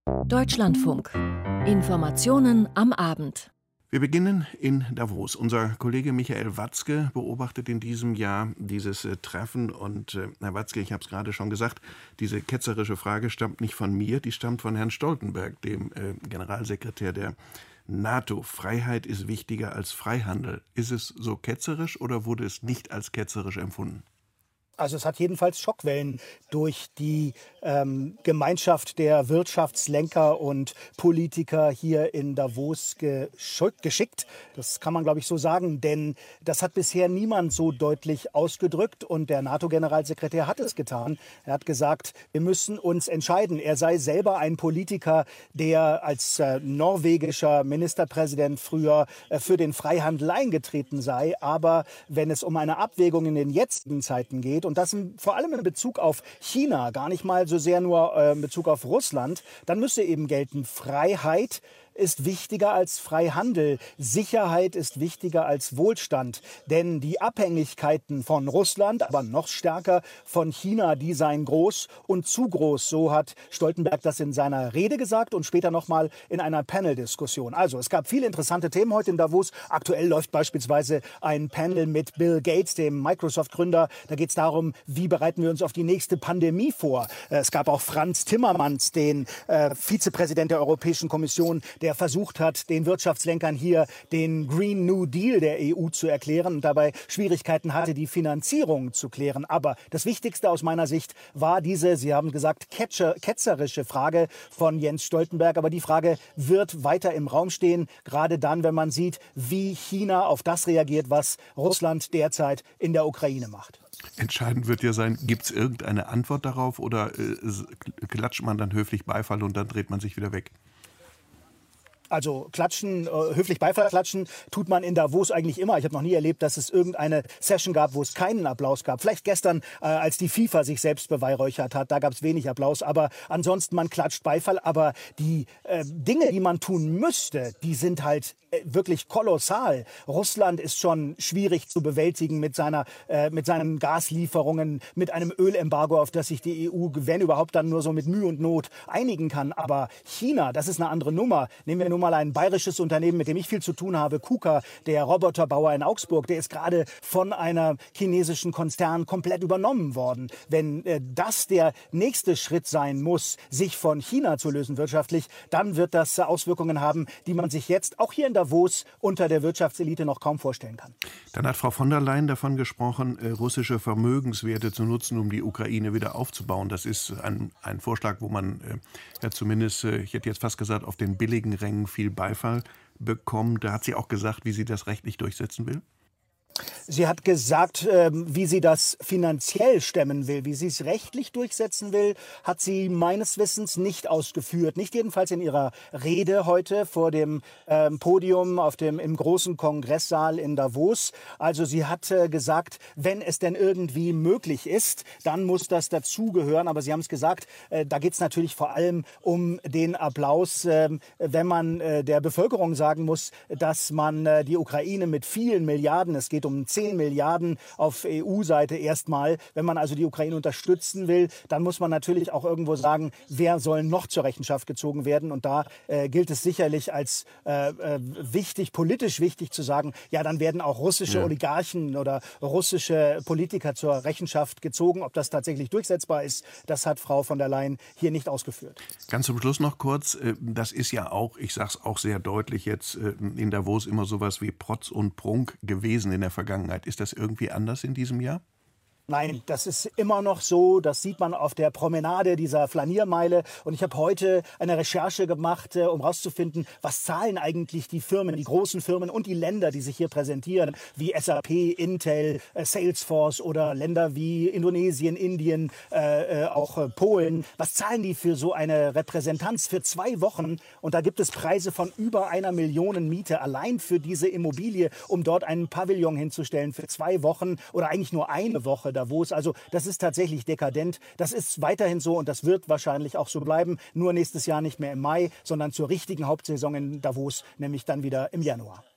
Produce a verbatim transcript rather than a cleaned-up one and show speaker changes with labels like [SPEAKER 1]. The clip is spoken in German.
[SPEAKER 1] Deutschlandfunk. Informationen am Abend.
[SPEAKER 2] Wir beginnen in Davos. Unser Kollege Michael Watzke beobachtet in diesem Jahr dieses äh, Treffen. Und äh, Herr Watzke, ich habe es gerade schon gesagt, diese ketzerische Frage stammt nicht von mir, die stammt von Herrn Stoltenberg, dem äh, Generalsekretär der NATO. Freiheit ist wichtiger als Freihandel. Ist es so ketzerisch oder wurde es nicht als ketzerisch empfunden?
[SPEAKER 3] Also es hat jedenfalls Schockwellen durch die ähm, Gemeinschaft der Wirtschaftslenker und Politiker hier in Davos geschickt. Das kann man, glaube ich, so sagen, denn das hat bisher niemand so deutlich ausgedrückt und der NATO-Generalsekretär hat es getan. Er hat gesagt, wir müssen uns entscheiden. Er sei selber ein Politiker, der als äh, norwegischer Ministerpräsident früher äh, für den Freihandel eingetreten sei. Aber wenn es um eine Abwägung in den jetzigen Zeiten geht, und das in, vor allem in Bezug auf China, gar nicht mal so sehr nur äh, in Bezug auf Russland, dann müsse eben gelten, Freiheit ist wichtiger als Freihandel. Sicherheit ist wichtiger als Wohlstand. Denn die Abhängigkeiten von Russland, aber noch stärker von China, die seien groß und zu groß. So hat Stoltenberg das in seiner Rede gesagt und später nochmal in einer Panel-Diskussion. Also es gab viele interessante Themen heute in Davos. Aktuell läuft beispielsweise ein Panel mit Bill Gates, dem Microsoft-Gründer. Da geht es darum, wie bereiten wir uns auf die nächste Pandemie vor. Es gab auch Franz Timmermans, den äh, Vizepräsident der Europäischen Kommission, der versucht hat, den Wirtschaftslenkern hier den Green New Deal der E U zu erklären und dabei Schwierigkeiten hatte, die Finanzierung zu klären. Aber das Wichtigste aus meiner Sicht war diese, Sie haben gesagt, ketscher, ketzerische Frage von Jens Stoltenberg. Aber die Frage wird weiter im Raum stehen, gerade dann, wenn man sieht, wie China auf das reagiert, was Russland derzeit in der Ukraine macht.
[SPEAKER 2] Entscheidend wird ja sein, gibt es irgendeine Antwort darauf oder äh, klatscht man dann höflich Beifall und dann dreht man sich wieder weg?
[SPEAKER 3] Also klatschen, äh, höflich Beifall klatschen, tut man in Davos eigentlich immer. Ich habe noch nie erlebt, dass es irgendeine Session gab, wo es keinen Applaus gab. Vielleicht gestern, äh, als die FIFA sich selbst beweihräuchert hat, da gab es wenig Applaus. Aber ansonsten, man klatscht Beifall. Aber die äh, Dinge, die man tun müsste, die sind halt äh, wirklich kolossal. Russland ist schon schwierig zu bewältigen mit seiner, äh, mit seinen Gaslieferungen, mit einem Ölembargo, auf das sich die E U, wenn überhaupt, dann nur so mit Mühe und Not einigen kann. Aber China, das ist eine andere Nummer. Nehmen wir nur mal ein bayerisches Unternehmen, mit dem ich viel zu tun habe, KUKA, der Roboterbauer in Augsburg, der ist gerade von einer chinesischen Konzern komplett übernommen worden. Wenn äh, das der nächste Schritt sein muss, sich von China zu lösen wirtschaftlich, dann wird das äh, Auswirkungen haben, die man sich jetzt auch hier in Davos unter der Wirtschaftselite noch kaum vorstellen kann.
[SPEAKER 2] Dann hat Frau von der Leyen davon gesprochen, äh, russische Vermögenswerte zu nutzen, um die Ukraine wieder aufzubauen. Das ist ein, ein Vorschlag, wo man äh, ja zumindest, äh, ich hätte jetzt fast gesagt, auf den billigen Rängen viel Beifall bekommt. Da hat sie auch gesagt, wie sie das rechtlich durchsetzen will.
[SPEAKER 3] Sie hat gesagt, wie sie das finanziell stemmen will, wie sie es rechtlich durchsetzen will, hat sie meines Wissens nicht ausgeführt. Nicht jedenfalls in ihrer Rede heute vor dem ähm, Podium auf dem, im großen Kongresssaal in Davos. Also sie hat äh, gesagt, wenn es denn irgendwie möglich ist, dann muss das dazugehören. Aber Sie haben es gesagt, äh, da geht es natürlich vor allem um den Applaus, äh, wenn man äh, der Bevölkerung sagen muss, dass man äh, die Ukraine mit vielen Milliarden, es geht um zehn Milliarden auf E U-Seite erstmal. Wenn man also die Ukraine unterstützen will, dann muss man natürlich auch irgendwo sagen, wer soll noch zur Rechenschaft gezogen werden. Und da äh, gilt es sicherlich als äh, äh, wichtig, politisch wichtig zu sagen, ja, dann werden auch russische ja. Oligarchen oder russische Politiker zur Rechenschaft gezogen. Ob das tatsächlich durchsetzbar ist, das hat Frau von der Leyen hier nicht ausgeführt.
[SPEAKER 2] Ganz zum Schluss noch kurz, das ist ja auch, ich sage es auch sehr deutlich jetzt, in Davos immer sowas wie Protz und Prunk gewesen in der Vergangenheit. Ist das irgendwie anders in diesem Jahr?
[SPEAKER 3] Nein, das ist immer noch so. Das sieht man auf der Promenade dieser Flaniermeile. Und ich habe heute eine Recherche gemacht, um herauszufinden, was zahlen eigentlich die Firmen, die großen Firmen und die Länder, die sich hier präsentieren, wie S A P, Intel, Salesforce oder Länder wie Indonesien, Indien, äh, auch äh, Polen. Was zahlen die für so eine Repräsentanz für zwei Wochen? Und da gibt es Preise von über einer Million Miete allein für diese Immobilie, um dort einen Pavillon hinzustellen für zwei Wochen oder eigentlich nur eine Woche. Davos. Also das ist tatsächlich dekadent. Das ist weiterhin so und das wird wahrscheinlich auch so bleiben. Nur nächstes Jahr nicht mehr im Mai, sondern zur richtigen Hauptsaison in Davos, nämlich dann wieder im Januar.